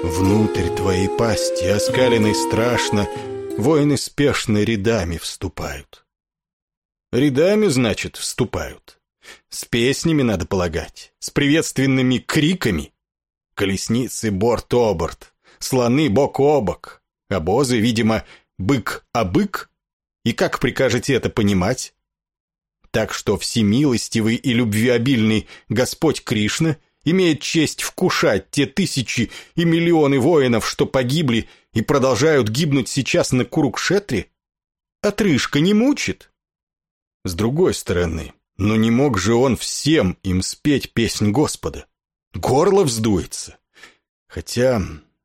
Внутрь твоей пасти, оскаленной страшно, воины спешно рядами вступают. Рядами, значит, вступают. С песнями, надо полагать, с приветственными криками. Колесницы борт-оборт, слоны бок о бок, обозы, видимо, бык о бык. И как прикажете это понимать? Так что всемилостивый и любвеобильный Господь Кришна имеет честь вкушать те тысячи и миллионы воинов, что погибли и продолжают гибнуть сейчас на Курукшетре? Отрыжка не мучит? С другой стороны, но не мог же он всем им спеть песнь Господа. Горло вздуется. Хотя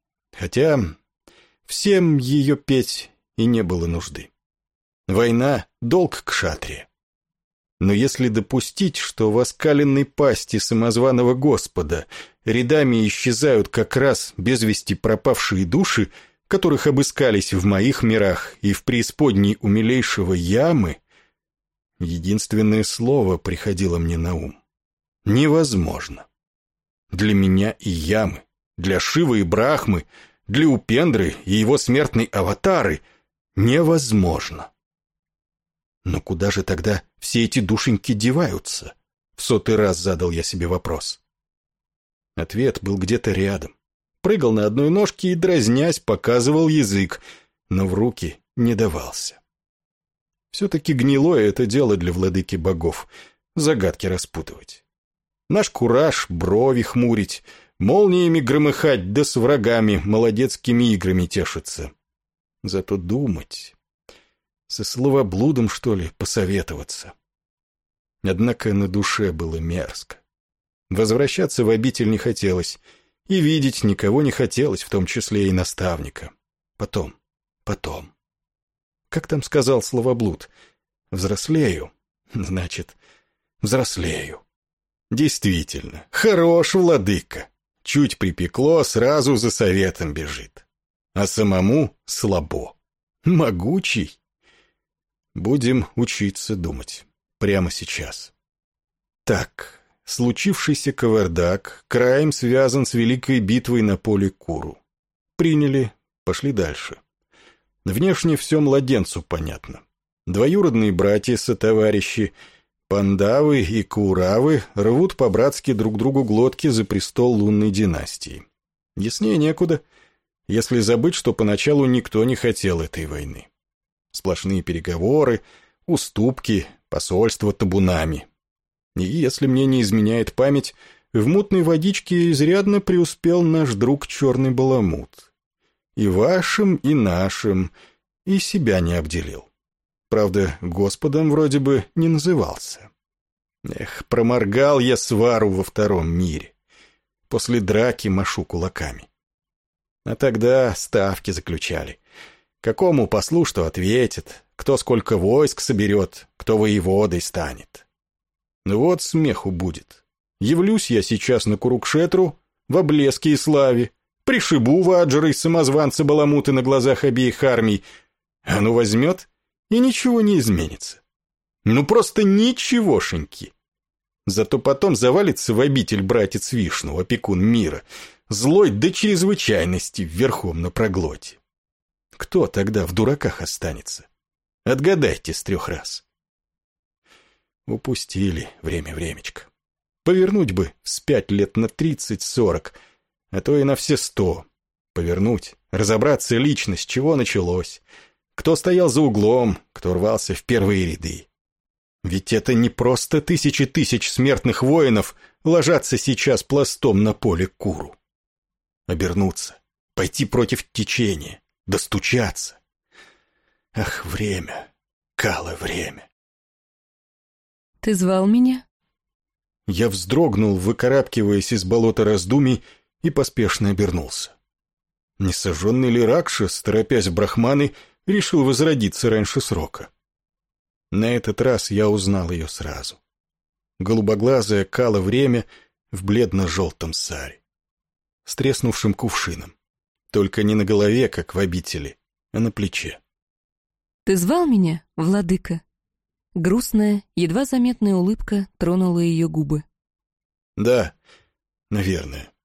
всем ее петь и не было нужды. Война — долг кшатрия. Но если допустить, что в оскаленной пасти самозваного Господа рядами исчезают как раз без вести пропавшие души, которых обыскались в моих мирах и в преисподней у милейшего Ямы, единственное слово приходило мне на ум. Невозможно. Для меня и Ямы, для Шивы и Брахмы, для Упендры и его смертной аватары невозможно. Но куда же тогда все эти душеньки деваются? В 100-й раз задал я себе вопрос. Ответ был где-то рядом. Прыгал на одной ножке и, дразнясь, показывал язык, но в руки не давался. Все-таки гнилое это дело для владыки богов — загадки распутывать. Наш кураж — брови хмурить, молниями громыхать, да с врагами молодецкими играми тешиться. Зато думать... Со словоблудом, что ли, посоветоваться. Однако на душе было мерзко. Возвращаться в обитель не хотелось, и видеть никого не хотелось, в том числе и наставника. Потом. Как там сказал словоблуд? Взрослею. Значит, взрослею. Действительно, хорош владыка. Чуть припекло, сразу за советом бежит. А самому слабо. Могучий. Будем учиться думать. Прямо сейчас. Так, случившийся кавардак краем связан с великой битвой на поле Куру. Приняли, пошли дальше. Внешне все младенцу понятно. Двоюродные братья-сотоварищи, Пандавы и Кауравы рвут по-братски друг другу глотки за престол лунной династии. Яснее некуда, если забыть, что поначалу никто не хотел этой войны. Сплошные переговоры, уступки, посольства табунами. И, если мне не изменяет память, в мутной водичке изрядно преуспел наш друг Черный Баламут. И вашим, и нашим, и себя не обделил. Правда, Господом вроде бы не назывался. Эх, проморгал я свару во втором мире. После драки машу кулаками. А тогда ставки заключали. Какому послу что ответит, кто сколько войск соберет, кто воеводой станет. Ну вот смеху будет. Явлюсь я сейчас на Курукшетру в блеске и славе, пришибу ваджры и самозванца Баламуты на глазах обеих армий, а ну возьмет, и ничего не изменится. Ну просто ничегошеньки. Зато потом завалится в обитель братец Вишну, опекун мира, злой до чрезвычайности верхом на проглоте. Кто тогда в дураках останется? Отгадайте с 3 раз. Упустили времечко. Повернуть бы вспять лет на 30-40, а то и на все 100. Повернуть, разобраться лично, с чего началось. Кто стоял за углом, кто рвался в первые ряды. Ведь это не просто тысячи тысяч смертных воинов ложатся сейчас пластом на поле Куру. Обернуться, пойти против течения, достучаться. Ах, время, Кала, время. Ты звал меня? Я вздрогнул, выкарабкиваясь из болота раздумий, и поспешно обернулся. Несожженный ли Ракшас, торопясь в брахманы, решил возродиться раньше срока. На этот раз я узнал ее сразу. Голубоглазая Кала время в бледно-желтом саре, с треснувшим кувшином. Только не на голове, как в обители, а на плече. Ты звал меня, владыка? Грустная, едва заметная улыбка тронула ее губы. Да, наверное.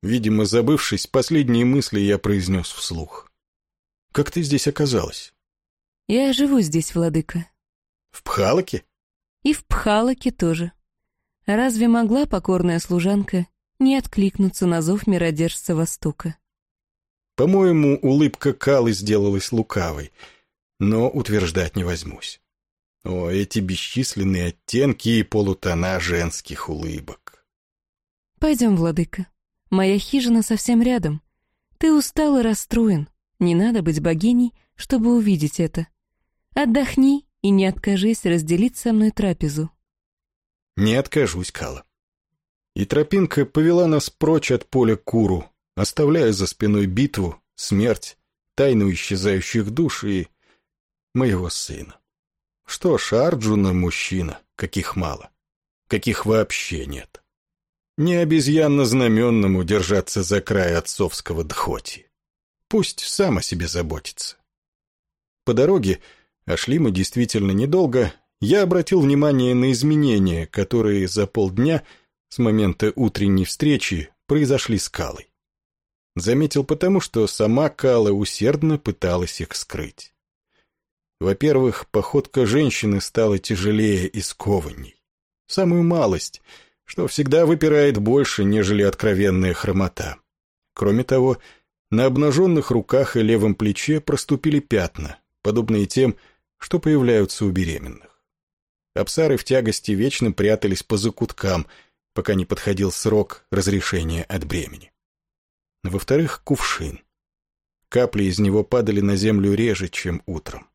Видимо, забывшись, последние мысли я произнес вслух. «Как ты здесь оказалась?» Я живу здесь, владыка. «В Пхалоке?» И в Пхалоке тоже. Разве могла покорная служанка не откликнуться на зов миродержца Востока? По-моему, улыбка Калы сделалась лукавой, но утверждать не возьмусь. О, эти бесчисленные оттенки и полутона женских улыбок. Пойдем, владыка. Моя хижина совсем рядом. Ты устал и расстроен. Не надо быть богиней, чтобы увидеть это. Отдохни и не откажись разделить со мной трапезу. Не откажусь, Кала. И тропинка повела нас прочь от поля Куру, оставляя за спиной битву, смерть, тайну исчезающих душ и моего сына. Что ж, Арджуна мужчина, каких мало, каких вообще нет. Не обезьянно-знаменному держаться за край отцовского дхоти. Пусть сам о себе заботится. По дороге, а шли мы действительно недолго, я обратил внимание на изменения, которые за полдня с момента утренней встречи произошли с Калой. Заметил потому, что сама Кала усердно пыталась их скрыть. Во-первых, походка женщины стала тяжелее и скованней. Самую малость, что всегда выпирает больше, нежели откровенная хромота. Кроме того, на обнаженных руках и левом плече проступили пятна, подобные тем, что появляются у беременных. Апсары в тягости вечно прятались по закуткам, пока не подходил срок разрешения от бремени. Во-вторых, кувшин. Капли из него падали на землю реже, чем утром.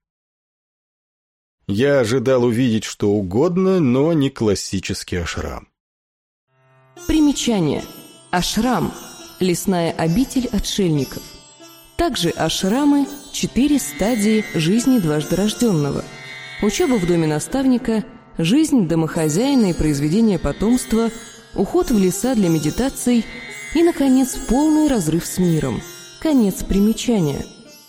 Я ожидал увидеть что угодно, но не классический ашрам. Примечание. Ашрам – лесная обитель отшельников. Также ашрамы – 4 стадии жизни дважды рожденного. Учеба в доме наставника, жизнь домохозяина и произведение потомства, уход в леса для медитаций и, наконец, полный разрыв с миром. Конец примечания.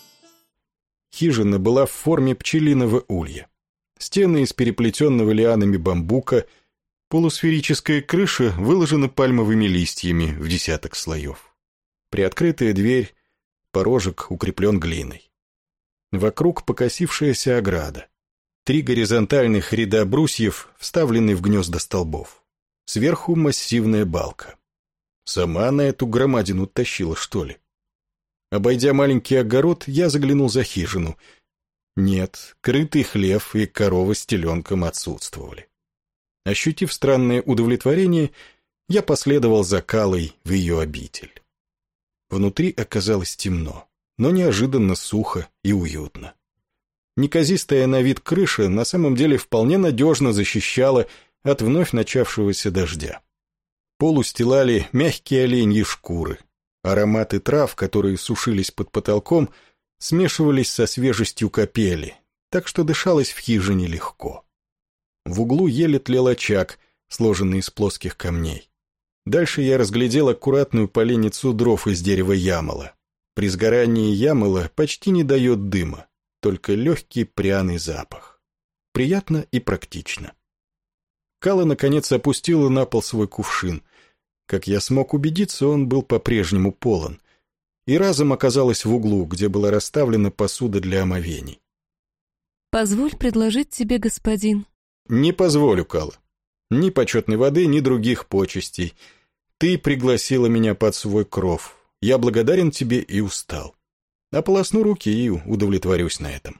Хижина была в форме пчелиного улья. Стены из переплетенного лианами бамбука, полусферическая крыша выложена пальмовыми листьями в десяток слоев. Приоткрытая дверь, порожек укреплен глиной. Вокруг покосившаяся ограда. 3 горизонтальных ряда брусьев, вставлены в гнезда столбов. Сверху массивная балка. Сама на эту громадину тащила, что ли? Обойдя маленький огород, я заглянул за хижину. Нет, крытый хлев и корова с теленком отсутствовали. Ощутив странное удовлетворение, я последовал за Калой в ее обитель. Внутри оказалось темно, но неожиданно сухо и уютно. Неказистая на вид крыша на самом деле вполне надежно защищала от вновь начавшегося дождя. Пол устилали мягкие оленьи шкуры. Ароматы трав, которые сушились под потолком, смешивались со свежестью капели, так что дышалось в хижине легко. В углу еле тлел очаг, сложенный из плоских камней. Дальше я разглядел аккуратную поленницу дров из дерева ямола. При сгорании ямола почти не дает дыма, только легкий пряный запах. Приятно и практично. Кала, наконец, опустила на пол свой кувшин. Как я смог убедиться, он был по-прежнему полон. И разом оказалась в углу, где была расставлена посуда для омовений. «Позволь предложить тебе, господин». «Не позволю, Кала. Ни почетной воды, ни других почестей. Ты пригласила меня под свой кров. Я благодарен тебе и устал. Ополосну руки и удовлетворюсь на этом».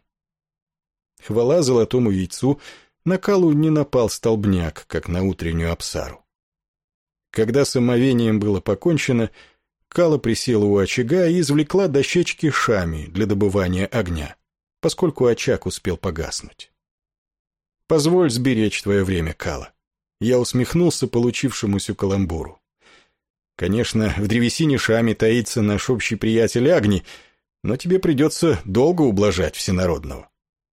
Хвала золотому яйцу, на Калу не напал столбняк, как на утреннюю апсару. Когда с омовением было покончено, Кала присела у очага и извлекла дощечки шами для добывания огня, поскольку очаг успел погаснуть. «Позволь сберечь твое время, Кала». Я усмехнулся получившемуся каламбуру. Конечно, в древесине шами таится наш общий приятель Агни, но тебе придется долго ублажать всенародного.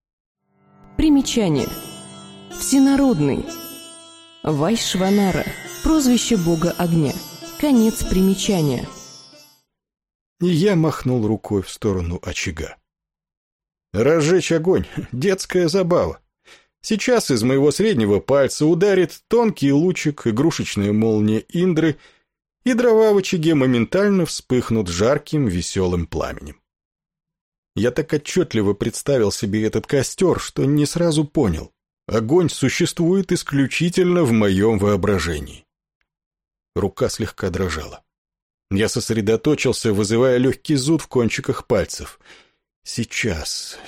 Примечание. Всенародный. Вайшванара. Прозвище бога огня. Конец примечания. И я махнул рукой в сторону очага. Разжечь огонь — детская забава. Сейчас из моего среднего пальца ударит тонкий лучик игрушечная молния Индры, и дрова в очаге моментально вспыхнут жарким, веселым пламенем. Я так отчетливо представил себе этот костер, что не сразу понял. Огонь существует исключительно в моем воображении. Рука слегка дрожала. Я сосредоточился, вызывая легкий зуд в кончиках пальцев. Сейчас.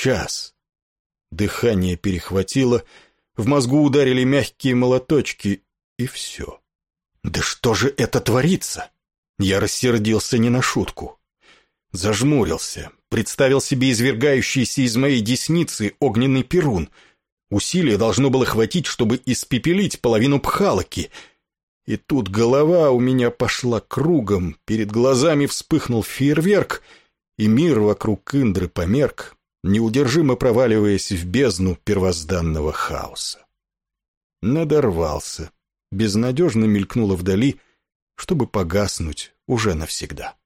Дыхание перехватило, в мозгу ударили мягкие молоточки, и все. Да что же это творится? Я рассердился не на шутку. Зажмурился, представил себе извергающийся из моей десницы огненный перун. Усилия должно было хватить, чтобы испепелить половину Пхалоки. И тут голова у меня пошла кругом, перед глазами вспыхнул фейерверк, и мир вокруг Индры померк, неудержимо проваливаясь в бездну первозданного хаоса. Надорвался, безнадежно мелькнуло вдали, чтобы погаснуть уже навсегда.